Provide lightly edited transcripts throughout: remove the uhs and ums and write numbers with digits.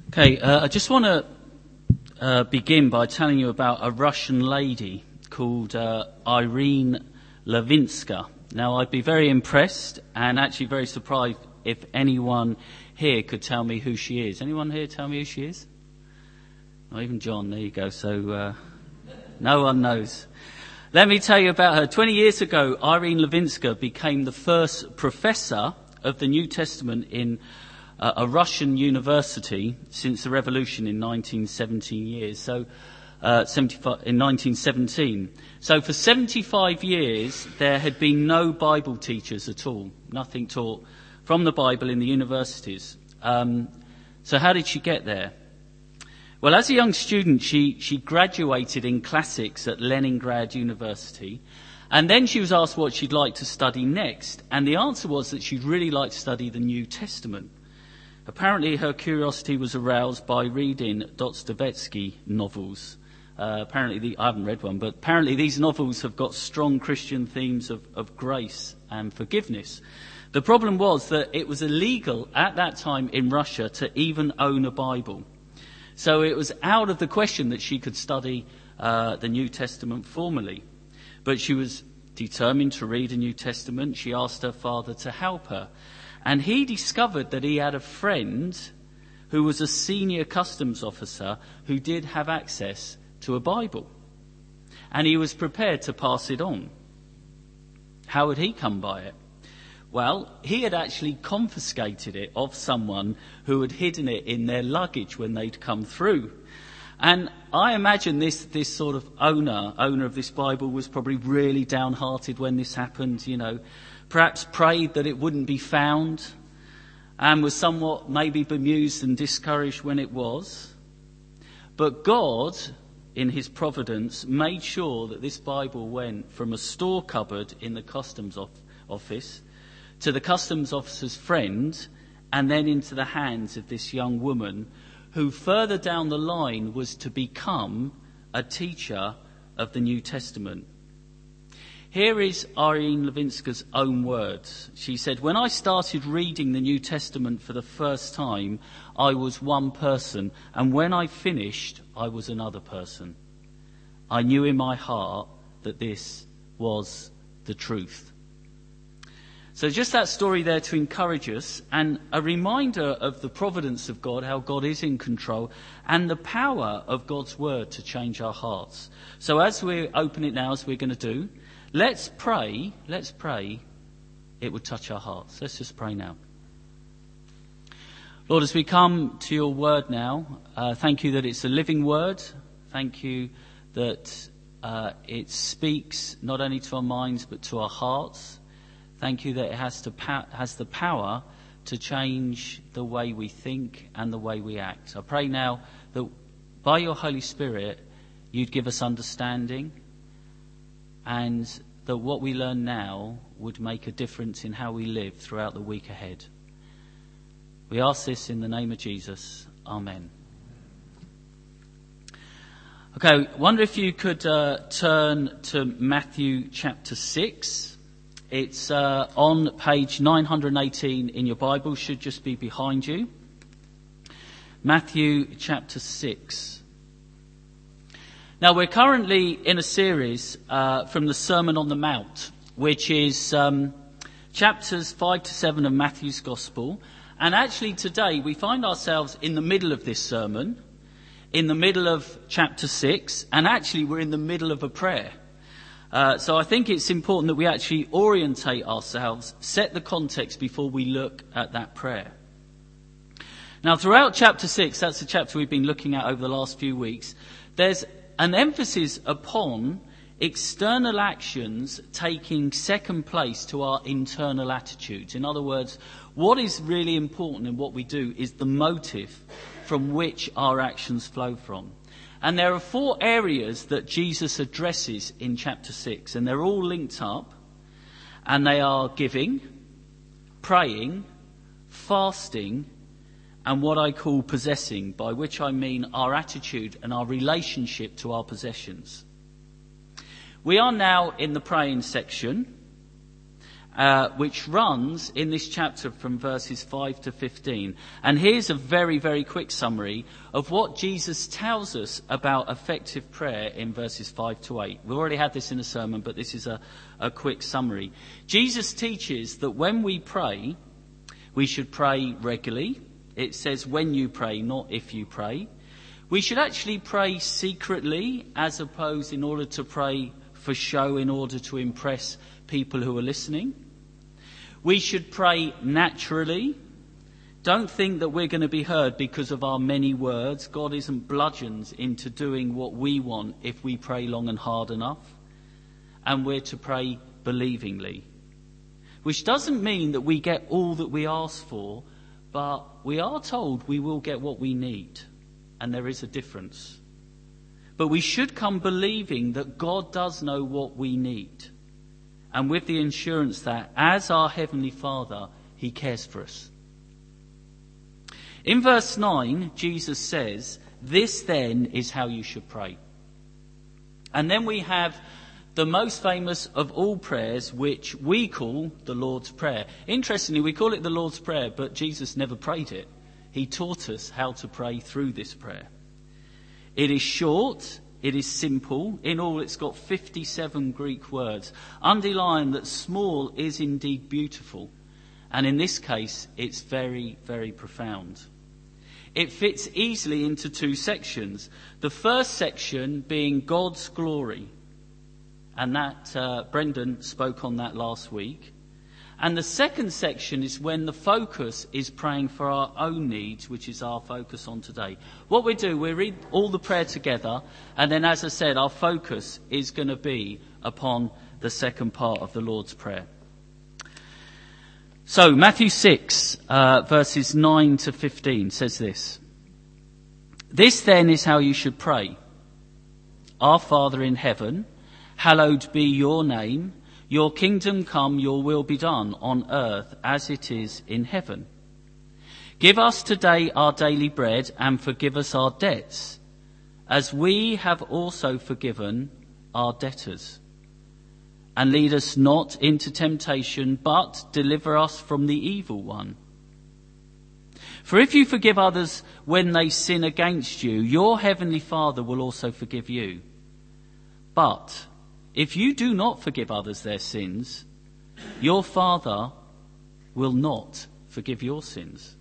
Okay, I just want to begin by telling you about a Russian lady called Irene Levinska. Now, I'd be very impressed and actually very surprised if anyone here could tell me who she is. Anyone here tell me who she is? Not even John, there you go. So no one knows. Let me tell you about her. 20 years ago, Irene Levinska became the first professor of the New Testament in a Russian university since the revolution in 1917. So in 1917. So for 75 years, there had been no Bible teachers at all. Nothing taught from the Bible in the universities. So how did she get there? Well, as a young student, she graduated in classics at Leningrad University. And then she was asked what she'd like to study next. And the answer was that she'd really like to study the New Testament. Apparently, her curiosity was aroused by reading Dostoevsky novels. I haven't read one, but apparently these novels have got strong Christian themes of grace and forgiveness. The problem was that it was illegal at that time in Russia to even own a Bible. So it was out of the question that she could study the New Testament formally. But she was determined to read the New Testament. She asked her father to help her. And he discovered that he had a friend who was a senior customs officer who did have access to a Bible. And he was prepared to pass it on. How had he come by it? Well, he had actually confiscated it off someone who had hidden it in their luggage when they'd come through. And I imagine this sort of owner of this Bible was probably really downhearted when this happened, perhaps prayed that it wouldn't be found, and was somewhat maybe bemused and discouraged when it was. But God, in his providence, made sure that this Bible went from a store cupboard in the customs office to the customs officer's friend, and then into the hands of this young woman who further down the line was to become a teacher of the New Testament. Here is Irene Levinska's own words. She said, "When I started reading the New Testament for the first time, I was one person, and when I finished, I was another person. I knew in my heart that this was the truth." So just that story there to encourage us, and a reminder of the providence of God, how God is in control, and the power of God's word to change our hearts. So as we open it now, as we're going to do, let's pray it would touch our hearts. Let's just pray now. Lord, as we come to your word now, thank you that it's a living word. Thank you that it speaks not only to our minds but to our hearts. Thank you that it has the power to change the way we think and the way we act. I pray now that by your Holy Spirit, you'd give us understanding, and that what we learn now would make a difference in how we live throughout the week ahead. We ask this in the name of Jesus. Amen. Okay, wonder if you could turn to Matthew chapter 6. It's on page 918 in your Bible, should just be behind you. Matthew chapter 6. Now, we're currently in a series from the Sermon on the Mount, which is chapters 5 to 7 of Matthew's Gospel. And actually today we find ourselves in the middle of this sermon, in the middle of chapter 6, and actually we're in the middle of a prayer. So I think it's important that we actually orientate ourselves, set the context before we look at that prayer. Now, throughout chapter 6, that's the chapter we've been looking at over the last few weeks, there's an emphasis upon external actions taking second place to our internal attitudes. In other words, what is really important in what we do is the motive from which our actions flow from. And there are 4 areas that Jesus addresses in chapter 6, and they're all linked up, and they are giving, praying, fasting, and what I call possessing, by which I mean our attitude and our relationship to our possessions. We are now in the praying section, which runs in this chapter from verses 5 to 15. And here's a very, very quick summary of what Jesus tells us about effective prayer in verses 5 to 8. We've already had this in a sermon, but this is a quick summary. Jesus teaches that when we pray, we should pray regularly. It says when you pray, not if you pray. We should actually pray secretly, as opposed in order to pray for show, in order to impress people who are listening. We should pray naturally. Don't think that we're going to be heard because of our many words. God isn't bludgeoned into doing what we want if we pray long and hard enough. And we're to pray believingly. Which doesn't mean that we get all that we ask for, but we are told we will get what we need. And there is a difference. But we should come believing that God does know what we need. And with the assurance that, as our Heavenly Father, He cares for us. In verse 9, Jesus says, "This then is how you should pray." And then we have the most famous of all prayers, which we call the Lord's Prayer. Interestingly, we call it the Lord's Prayer, but Jesus never prayed it. He taught us how to pray through this prayer. It is short. It is simple. In all, it's got 57 Greek words. Underline that small is indeed beautiful. And in this case, it's very, very profound. It fits easily into two sections. The first section being God's glory. And that Brendan spoke on that last week. And the second section is when the focus is praying for our own needs, which is our focus on today. What we do, we read all the prayer together, and then, as I said, our focus is going to be upon the second part of the Lord's Prayer. So, Matthew 6, verses 9 to 15 says this. "This then is how you should pray. Our Father in heaven, hallowed be your name. Your kingdom come, your will be done on earth as it is in heaven. Give us today our daily bread and forgive us our debts, as we have also forgiven our debtors. And lead us not into temptation, but deliver us from the evil one. For if you forgive others when they sin against you, your heavenly Father will also forgive you. But if you do not forgive others their sins, your Father will not forgive your sins."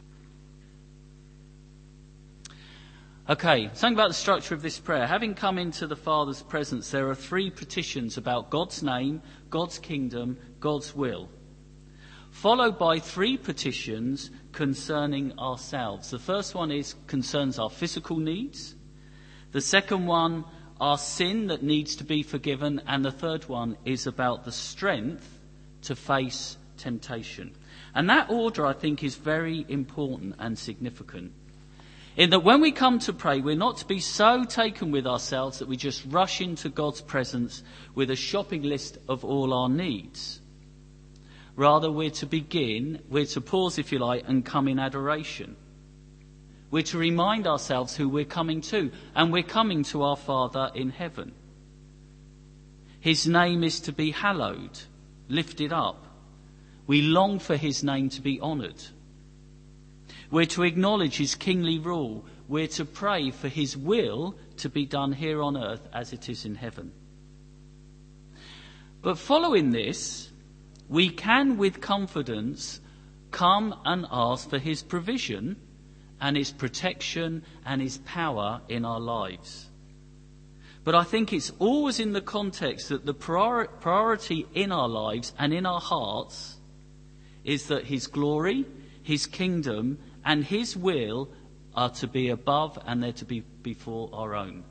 Okay, something about the structure of this prayer. Having come into the Father's presence, there are three petitions about God's name, God's kingdom, God's will, followed by three petitions concerning ourselves. The first one concerns our physical needs. The second one, our sin that needs to be forgiven, and the third one is about the strength to face temptation. And that order, I think, is very important and significant. In that when we come to pray, we're not to be so taken with ourselves that we just rush into God's presence with a shopping list of all our needs. Rather, we're to pause, if you like, and come in adoration. We're to remind ourselves who we're coming to, and we're coming to our Father in heaven. His name is to be hallowed, lifted up. We long for his name to be honoured. We're to acknowledge his kingly rule. We're to pray for his will to be done here on earth as it is in heaven. But following this, we can with confidence come and ask for his provision and his protection and his power in our lives. But I think it's always in the context that the priority in our lives and in our hearts is that his glory, his kingdom, and his will are to be above and they're to be before our own.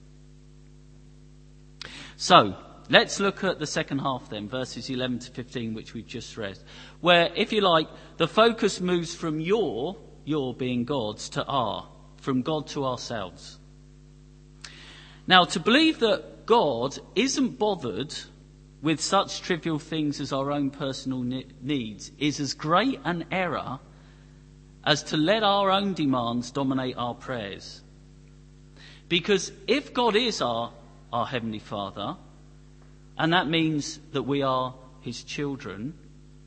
So, let's look at the second half then, verses 11 to 15, which we've just read, where, if you like, the focus moves from your being God's to our, from God to ourselves. Now, to believe that God isn't bothered with such trivial things as our own personal needs is as great an error as to let our own demands dominate our prayers. Because if God is our Heavenly Father, and that means that we are his children,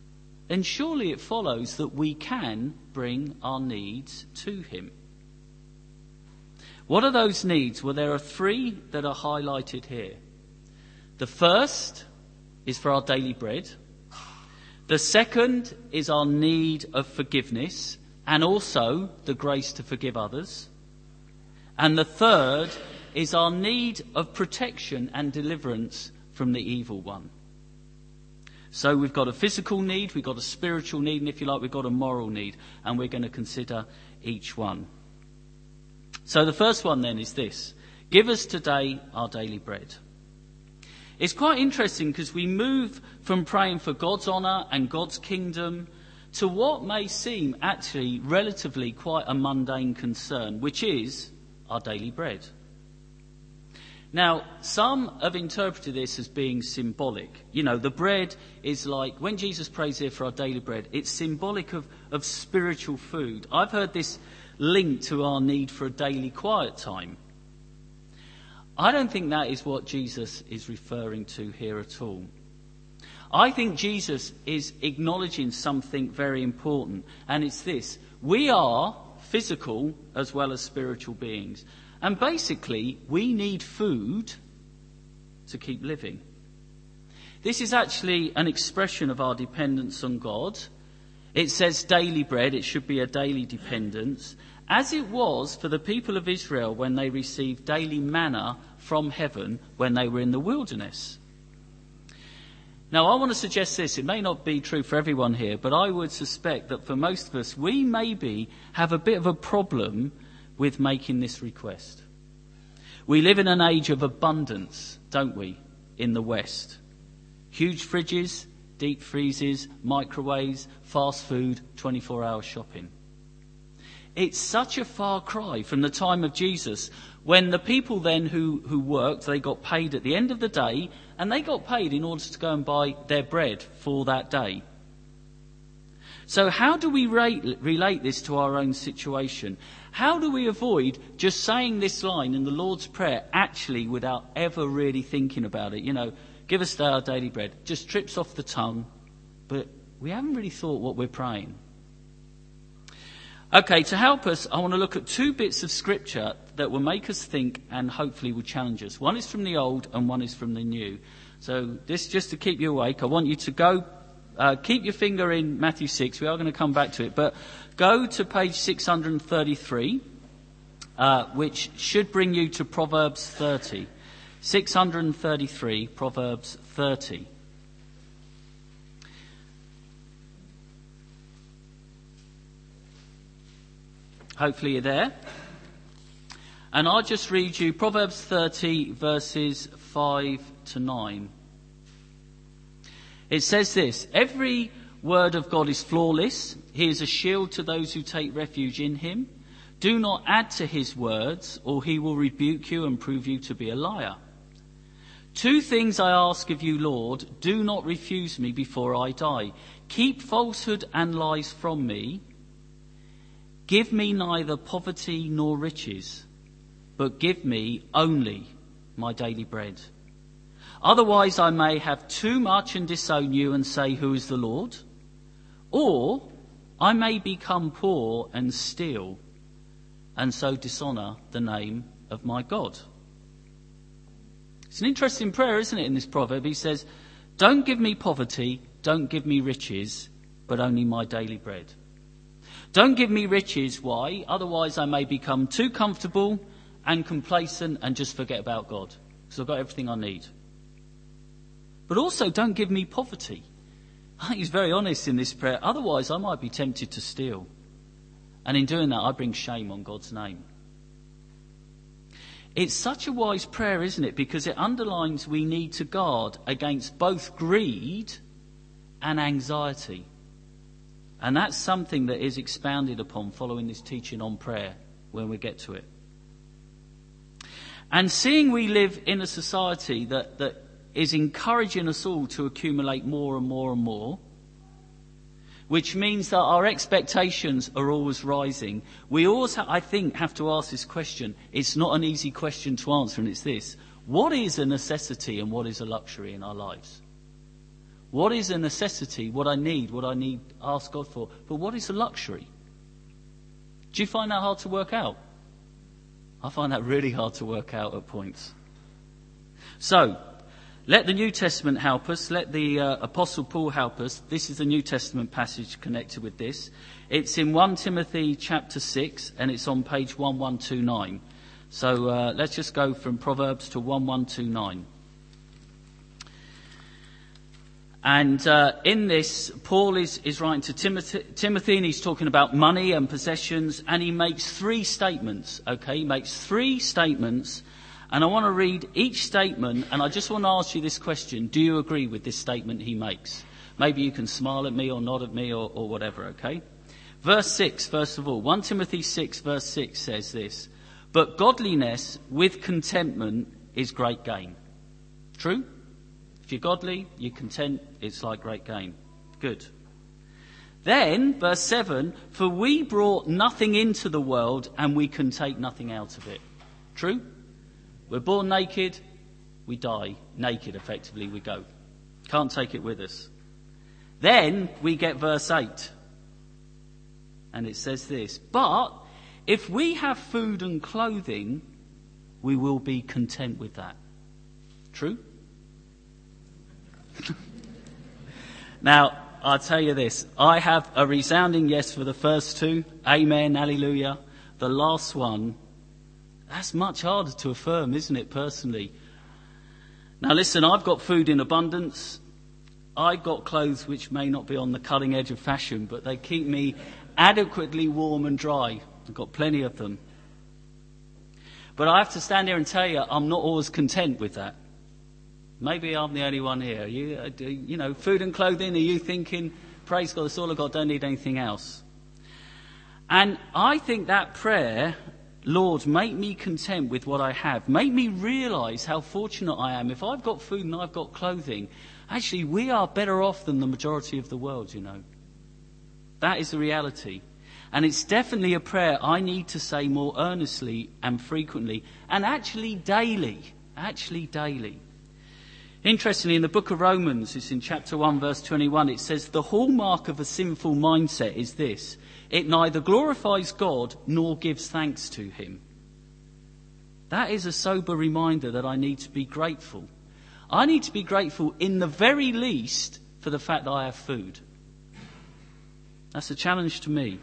then surely it follows that we can bring our needs to him. What are those needs? Well, there are three that are highlighted here. The first is for our daily bread. The second is our need of forgiveness and also the grace to forgive others. And the third is our need of protection and deliverance from the evil one. So we've got a physical need, we've got a spiritual need, and if you like, we've got a moral need. And we're going to consider each one. So the first one then is this: give us today our daily bread. It's quite interesting because we move from praying for God's honour and God's kingdom to what may seem actually relatively quite a mundane concern, which is our daily bread. Now, some have interpreted this as being symbolic. You know, the bread is like, when Jesus prays here for our daily bread, it's symbolic of spiritual food. I've heard this linked to our need for a daily quiet time. I don't think that is what Jesus is referring to here at all. I think Jesus is acknowledging something very important, and it's this: we are physical as well as spiritual beings. And basically, we need food to keep living. This is actually an expression of our dependence on God. It says daily bread. It should be a daily dependence, as it was for the people of Israel when they received daily manna from heaven when they were in the wilderness. Now, I want to suggest this. It may not be true for everyone here, but I would suspect that for most of us, we maybe have a bit of a problem with making this request. We live in an age of abundance, don't we, in the West? Huge fridges, deep freezes, microwaves, fast food, 24-hour shopping. It's such a far cry from the time of Jesus, when the people then who worked, they got paid at the end of the day, and they got paid in order to go and buy their bread for that day. So how do we relate this to our own situation? How do we avoid just saying this line in the Lord's Prayer actually without ever really thinking about it? You know, give us our daily bread. Just trips off the tongue, but we haven't really thought what we're praying. Okay, to help us, I want to look at two bits of scripture that will make us think and hopefully will challenge us. One is from the Old and one is from the New. So this, just to keep you awake, I want you to go, keep your finger in Matthew 6. We are going to come back to it, but go to page 633, which should bring you to Proverbs 30. 633, Proverbs 30. Hopefully you're there. And I'll just read you Proverbs 30, verses 5 to 9. It says this: every word of God is flawless. He is a shield to those who take refuge in him. Do not add to his words, or he will rebuke you and prove you to be a liar. Two things I ask of you, Lord. Do not refuse me before I die. Keep falsehood and lies from me. Give me neither poverty nor riches, but give me only my daily bread. Otherwise I may have too much and disown you and say, who is the Lord? Or I may become poor and steal, and so dishonour the name of my God. It's an interesting prayer, isn't it, in this proverb? He says, don't give me poverty, don't give me riches, but only my daily bread. Don't give me riches. Why? Otherwise I may become too comfortable and complacent and just forget about God, because I've got everything I need. But also don't give me poverty. I think he's very honest in this prayer. Otherwise I might be tempted to steal. And in doing that I bring shame on God's name. It's such a wise prayer, isn't it? Because it underlines we need to guard against both greed and anxiety. And that's something that is expounded upon following this teaching on prayer when we get to it. And seeing we live in a society that is encouraging us all to accumulate more and more and more, which means that our expectations are always rising, we always, I think, have to ask this question. It's not an easy question to answer, and it's this: what is a necessity and what is a luxury in our lives? What is a necessity, what I need, ask God for? But what is a luxury? Do you find that hard to work out? I find that really hard to work out at points. So, let the New Testament help us. Let the Apostle Paul help us. This is the New Testament passage connected with this. It's in 1 Timothy chapter 6, and it's on page 1129. So let's just go from Proverbs to 1129. And in this, Paul is writing to Timothy, and he's talking about money and possessions, and he makes three statements, okay? He makes three statements, and I want to read each statement, and I just want to ask you this question. Do you agree with this statement he makes? Maybe you can smile at me or nod at me or whatever, okay? Verse 6, first of all. 1 Timothy 6, verse 6 says this. But godliness with contentment is great gain. True? If you're godly, you're content, it's like great gain. Good. Then, verse 7, for we brought nothing into the world and we can take nothing out of it. True? We're born naked, we die. Naked, effectively, we go. Can't take it with us. Then we get verse 8. And it says this, but if we have food and clothing, we will be content with that. True? Now, I'll tell you this. I have a resounding yes for the first two. Amen, hallelujah. The last one, that's much harder to affirm, isn't it, personally? Now listen, I've got food in abundance. I've got clothes which may not be on the cutting edge of fashion, but they keep me adequately warm and dry. I've got plenty of them. But I have to stand here and tell you, I'm not always content with that. Maybe I'm the only one here. You know, food and clothing, are you thinking, praise God, that's all I've got, don't need anything else? And I think that prayer, Lord, make me content with what I have. Make me realise how fortunate I am. If I've got food and I've got clothing, actually we are better off than the majority of the world, you know. That is the reality. And it's definitely a prayer I need to say more earnestly and frequently, and actually daily. Interestingly, in the book of Romans, it's in chapter 1, verse 21, it says, the hallmark of a sinful mindset is this. It neither glorifies God nor gives thanks to him. That is a sober reminder that I need to be grateful. I need to be grateful in the very least for the fact that I have food. That's a challenge to me.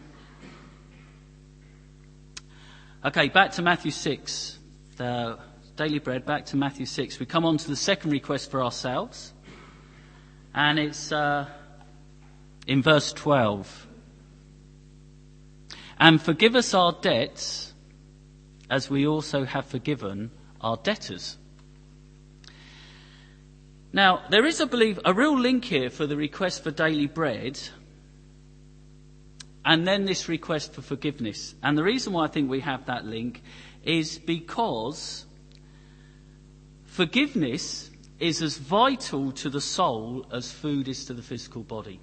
Okay, back to Matthew 6. The daily bread, back to Matthew 6. We come on to the second request for ourselves. And it's in verse 12. And forgive us our debts as we also have forgiven our debtors. Now, there is, I believe, a real link here for the request for daily bread and then this request for forgiveness. And the reason why I think we have that link is because forgiveness is as vital to the soul as food is to the physical body.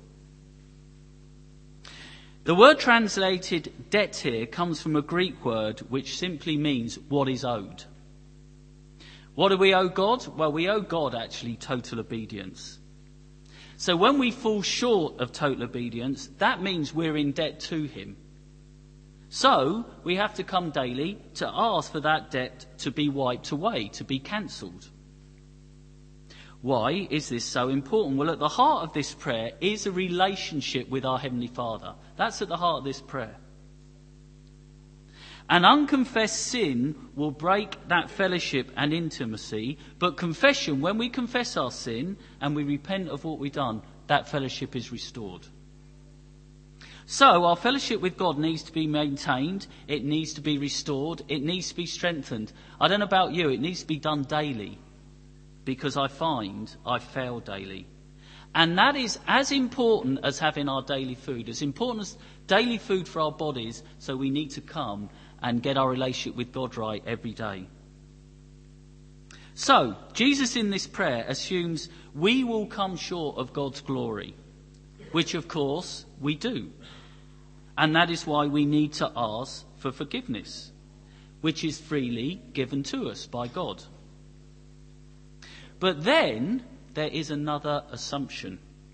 The word translated debt here comes from a Greek word which simply means what is owed. What do we owe God? Well, we owe God actually total obedience. So when we fall short of total obedience, that means we're in debt to him. So we have to come daily to ask for that debt to be wiped away, to be cancelled. Why is this so important? Well, at the heart of this prayer is a relationship with our Heavenly Father. That's at the heart of this prayer. An unconfessed sin will break that fellowship and intimacy, but confession, when we confess our sin and we repent of what we've done, that fellowship is restored. So our fellowship with God needs to be maintained, it needs to be restored, it needs to be strengthened. I don't know about you, it needs to be done daily, because I find I fail daily. And that is as important as having our daily food, as important as daily food for our bodies, so we need to come and get our relationship with God right every day. So, Jesus in this prayer assumes we will come short of God's glory, which of course we do. And that is why we need to ask for forgiveness, which is freely given to us by God. But then there is another assumption.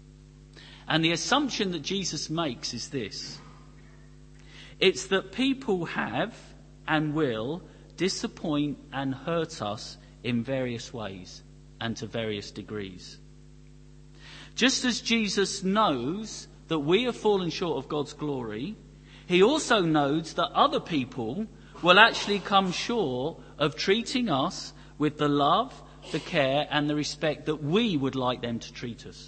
And the assumption that Jesus makes is this. It's that people have and will disappoint and hurt us in various ways and to various degrees. Just as Jesus knows that we have fallen short of God's glory, he also knows that other people will actually come short of treating us with the love, the care and the respect that we would like them to treat us.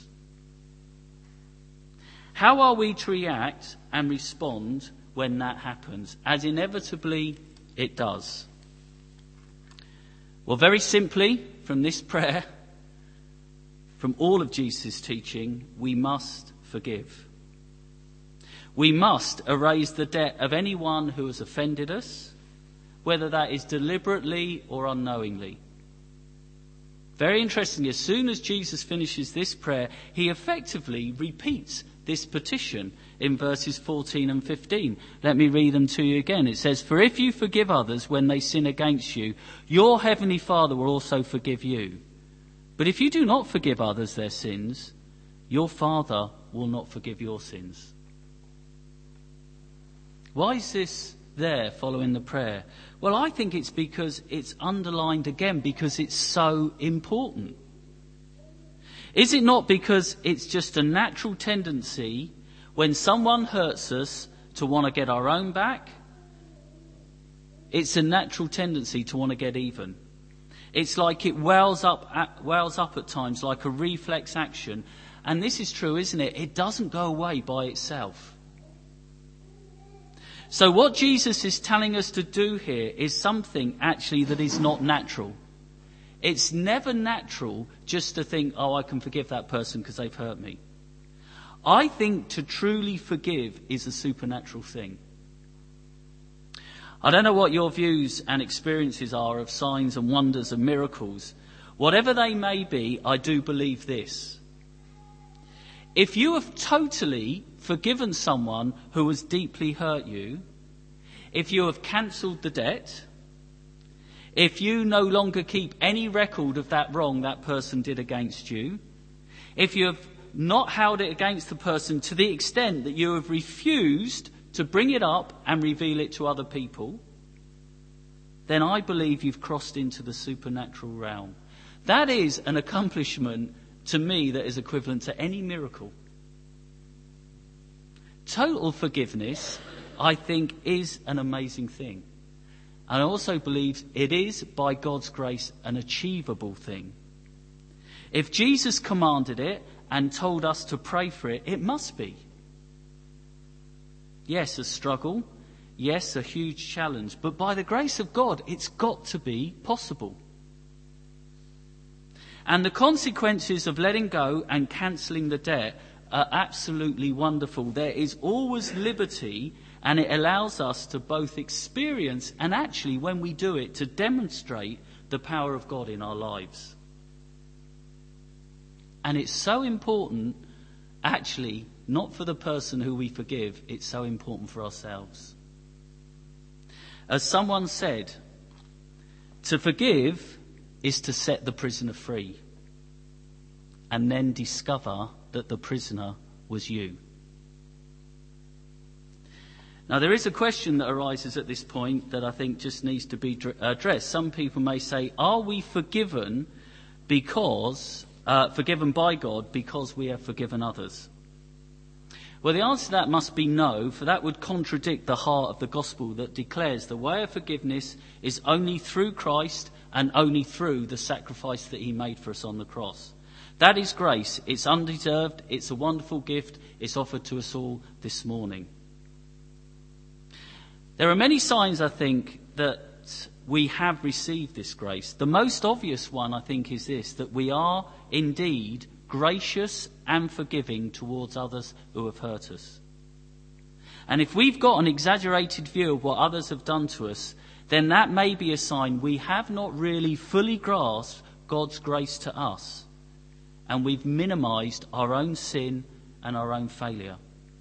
How are we to react and respond when that happens, as inevitably it does? Well, very simply, from this prayer, from all of Jesus' teaching, we must forgive. We must erase the debt of anyone who has offended us, whether that is deliberately or unknowingly. Very interestingly, as soon as Jesus finishes this prayer, he effectively repeats this petition in verses 14 and 15. Let me read them to you again. It says, "For if you forgive others when they sin against you, your heavenly Father will also forgive you. But if you do not forgive others their sins, your Father will not forgive your sins." Why is this there following the prayer? Well, I think it's because it's underlined again because it's so important. Is it not because it's just a natural tendency when someone hurts us to want to get our own back? It's a natural tendency to want to get even. It's like it wells up at times like a reflex action. And this is true, isn't it? It doesn't go away by itself. So what Jesus is telling us to do here is something actually that is not natural. It's never natural just to think, oh, I can forgive that person because they've hurt me. I think to truly forgive is a supernatural thing. I don't know what your views and experiences are of signs and wonders and miracles. Whatever they may be, I do believe this. If you have totally forgiven someone who has deeply hurt you, if you have cancelled the debt, if you no longer keep any record of that wrong that person did against you, if you have not held it against the person to the extent that you have refused to bring it up and reveal it to other people, then I believe you've crossed into the supernatural realm. That is an accomplishment to me that is equivalent to any miracle. Total forgiveness, I think, is an amazing thing. And I also believe it is, by God's grace, an achievable thing. If Jesus commanded it and told us to pray for it, it must be. Yes, a struggle. Yes, a huge challenge. But by the grace of God, it's got to be possible. And the consequences of letting go and cancelling the debt are absolutely wonderful. There is always liberty, and it allows us to both experience and actually, when we do it, to demonstrate the power of God in our lives. And it's so important, actually, not for the person who we forgive, it's so important for ourselves. As someone said, to forgive is to set the prisoner free and then discover that the prisoner was you. Now, there is a question that arises at this point that I think just needs to be addressed. Some people may say, are we forgiven by God because we have forgiven others? Well, the answer to that must be no, for that would contradict the heart of the gospel that declares the way of forgiveness is only through Christ and only through the sacrifice that he made for us on the cross. That is grace. It's undeserved. It's a wonderful gift. It's offered to us all this morning. There are many signs, I think, that we have received this grace. The most obvious one, I think, is this, that we are indeed gracious and forgiving towards others who have hurt us. And if we've got an exaggerated view of what others have done to us, then that may be a sign we have not really fully grasped God's grace to us. And we've minimized our own sin and our own failure.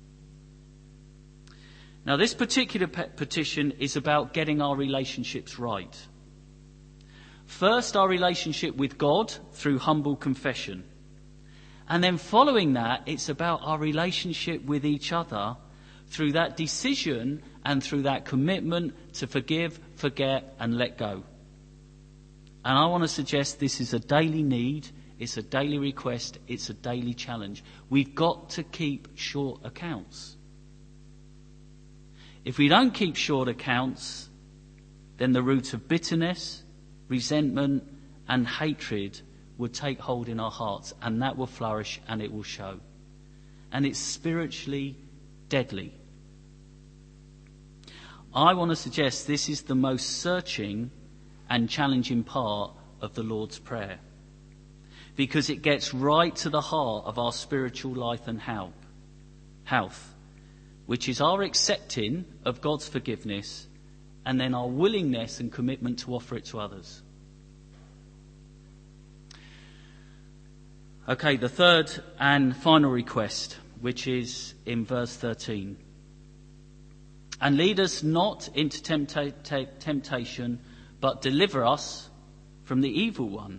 Now, this particular petition is about getting our relationships right. First, our relationship with God through humble confession. And then following that, it's about our relationship with each other through that decision and through that commitment to forgive, forget, and let go. And I want to suggest this is a daily need, it's a daily request, it's a daily challenge. We've got to keep short accounts. If we don't keep short accounts, then the root of bitterness, resentment, and hatred would take hold in our hearts, and that will flourish and it will show. And it's spiritually deadly. I want to suggest this is the most searching and challenging part of the Lord's Prayer, because it gets right to the heart of our spiritual life and health, which is our accepting of God's forgiveness and then our willingness and commitment to offer it to others. Okay, the third and final request, which is in verse 13. And lead us not into temptation, but deliver us from the evil one.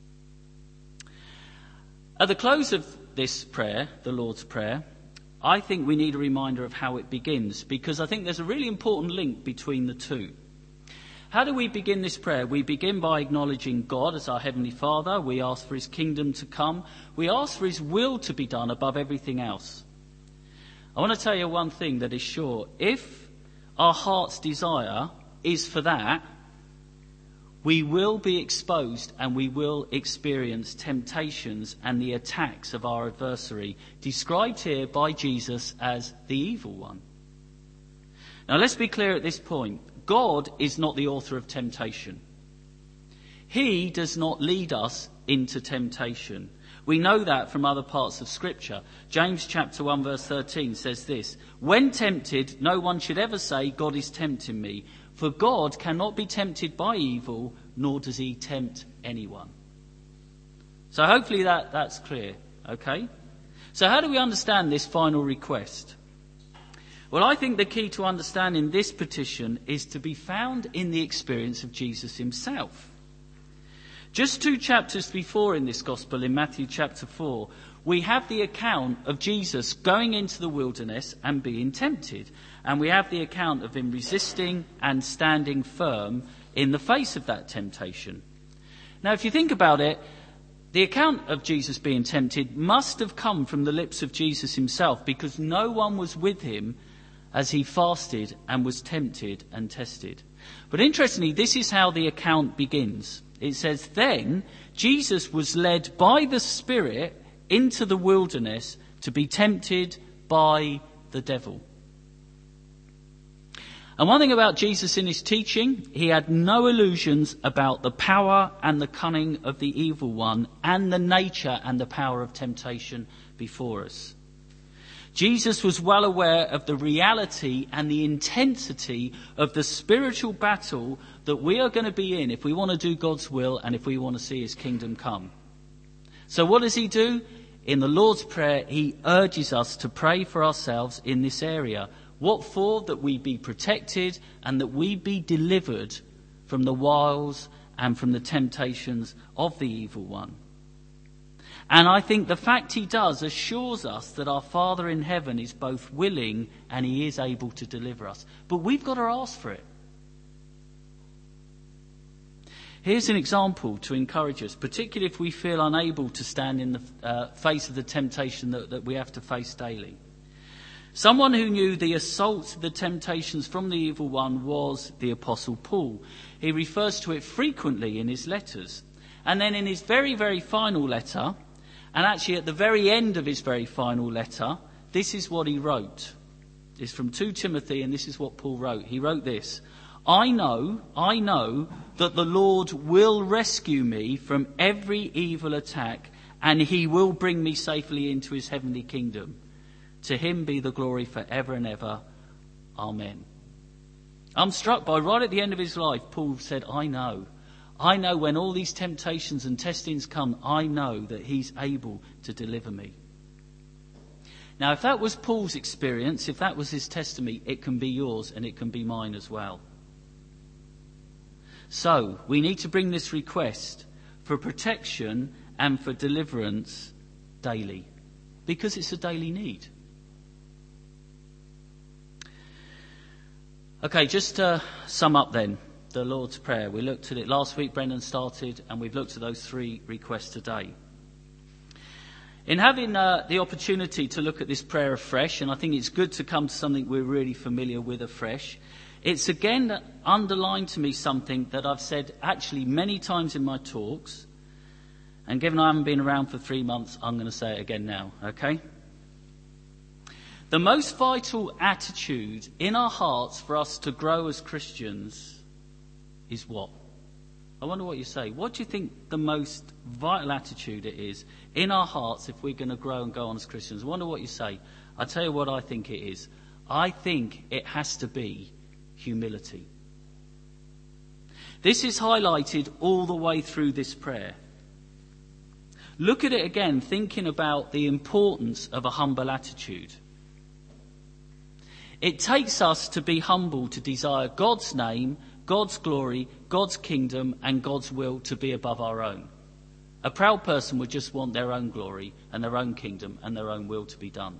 At the close of this prayer, the Lord's Prayer, I think we need a reminder of how it begins, because I think there's a really important link between the two. How do we begin this prayer? We begin by acknowledging God as our Heavenly Father. We ask for His kingdom to come. We ask for His will to be done above everything else. I want to tell you one thing that is sure. If our heart's desire is for that, we will be exposed and we will experience temptations and the attacks of our adversary, described here by Jesus as the evil one. Now let's be clear at this point. God is not the author of temptation. He does not lead us into temptation. We know that from other parts of Scripture. James chapter 1 verse 13 says this: "When tempted, no one should ever say, 'God is tempting me,' for God cannot be tempted by evil, nor does He tempt anyone." So hopefully that's clear, okay? So how do we understand this final request? Well, I think the key to understanding this petition is to be found in the experience of Jesus Himself. Just 2 chapters before in this Gospel, in Matthew chapter 4, we have the account of Jesus going into the wilderness and being tempted. And we have the account of Him resisting and standing firm in the face of that temptation. Now, if you think about it, the account of Jesus being tempted must have come from the lips of Jesus Himself, because no one was with Him as He fasted and was tempted and tested. But interestingly, this is how the account begins. It says, "Then Jesus was led by the Spirit into the wilderness to be tempted by the devil." And one thing about Jesus in His teaching, He had no illusions about the power and the cunning of the evil one and the nature and the power of temptation before us. Jesus was well aware of the reality and the intensity of the spiritual battle that we are going to be in if we want to do God's will and if we want to see His kingdom come. So what does He do? In the Lord's Prayer, He urges us to pray for ourselves in this area. What for? That we be protected and that we be delivered from the wiles and from the temptations of the evil one. And I think the fact He does assures us that our Father in heaven is both willing and He is able to deliver us. But we've got to ask for it. Here's an example to encourage us, particularly if we feel unable to stand in the face of the temptation that we have to face daily. Someone who knew the assaults, the temptations from the evil one was the Apostle Paul. He refers to it frequently in his letters. And then in his very, very final letter, and actually at the very end of his very final letter, this is what he wrote. It's from 2 Timothy, and this is what Paul wrote. He wrote this: I know that the Lord will rescue me from every evil attack, and He will bring me safely into His heavenly kingdom. To Him be the glory forever and ever. Amen. I'm struck by right at the end of his life, Paul said, I know when all these temptations and testings come, I know that He's able to deliver me. Now, if that was Paul's experience, if that was his testimony, it can be yours and it can be mine as well. So, we need to bring this request for protection and for deliverance daily, because it's a daily need. Okay, just to sum up then, the Lord's Prayer. We looked at it last week, Brendan started, and we've looked at those 3 requests today. In having the opportunity to look at this prayer afresh, and I think it's good to come to something we're really familiar with afresh, it's again underlined to me something that I've said actually many times in my talks, and given I haven't been around for 3 months, I'm going to say it again now, okay? The most vital attitude in our hearts for us to grow as Christians is what? I wonder what you say. What do you think the most vital attitude it is in our hearts if we're going to grow and go on as Christians? I wonder what you say. I'll tell you what I think it is. I think it has to be humility. This is highlighted all the way through this prayer. Look at it again, thinking about the importance of a humble attitude. It takes us to be humble to desire God's name, God's glory, God's kingdom, and God's will to be above our own. A proud person would just want their own glory and their own kingdom and their own will to be done.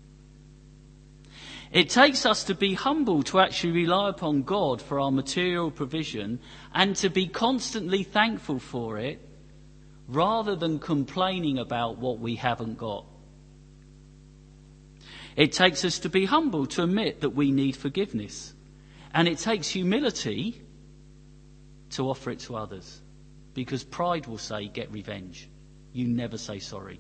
It takes us to be humble to actually rely upon God for our material provision and to be constantly thankful for it, rather than complaining about what we haven't got. It takes us to be humble to admit that we need forgiveness. And it takes humility to offer it to others. Because pride will say, get revenge. You never say sorry.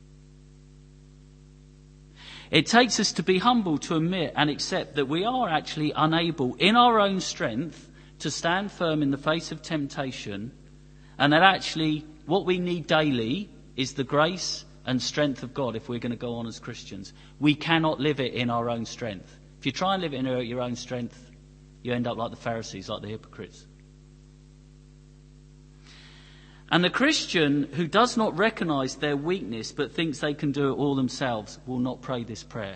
It takes us to be humble to admit and accept that we are actually unable in our own strength to stand firm in the face of temptation, and that actually what we need daily is the grace and strength of God if we're going to go on as Christians. We cannot live it in our own strength. If you try and live it in your own strength, you end up like the Pharisees, like the hypocrites. And the Christian who does not recognise their weakness but thinks they can do it all themselves will not pray this prayer.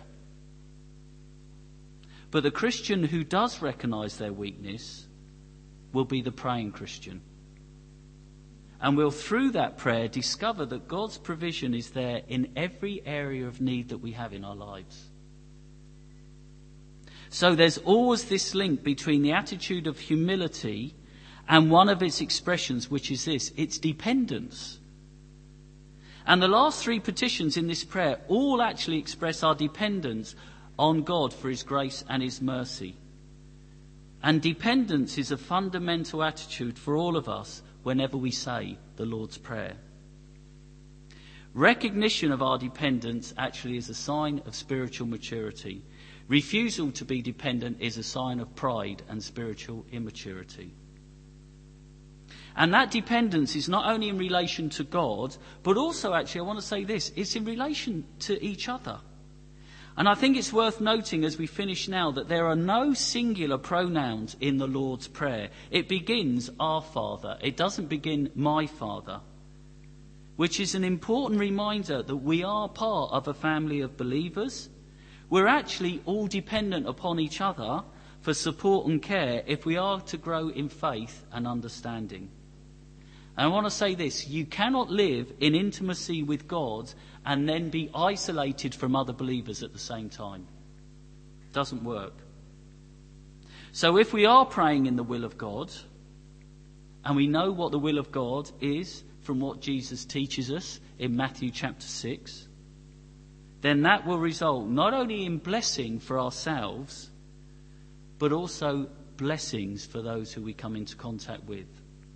But the Christian who does recognise their weakness will be the praying Christian. And we'll, through that prayer, discover that God's provision is there in every area of need that we have in our lives. So there's always this link between the attitude of humility and one of its expressions, which is this, it's dependence. And the last 3 petitions in this prayer all actually express our dependence on God for his grace and his mercy. And dependence is a fundamental attitude for all of us whenever we say the Lord's Prayer. Recognition of our dependence actually is a sign of spiritual maturity. Refusal to be dependent is a sign of pride and spiritual immaturity. And that dependence is not only in relation to God, but also actually, I want to say this, it's in relation to each other. And I think it's worth noting as we finish now that there are no singular pronouns in the Lord's Prayer. It begins our Father. It doesn't begin my Father, which is an important reminder that we are part of a family of believers. We're actually all dependent upon each other for support and care if we are to grow in faith and understanding. And I want to say this, you cannot live in intimacy with God and then be isolated from other believers at the same time. It doesn't work. So if we are praying in the will of God, and we know what the will of God is from what Jesus teaches us in Matthew chapter 6, then that will result not only in blessing for ourselves, but also blessings for those who we come into contact with.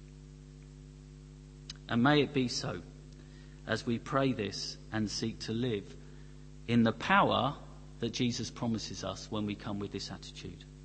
And may it be so as we pray this and seek to live in the power that Jesus promises us when we come with this attitude.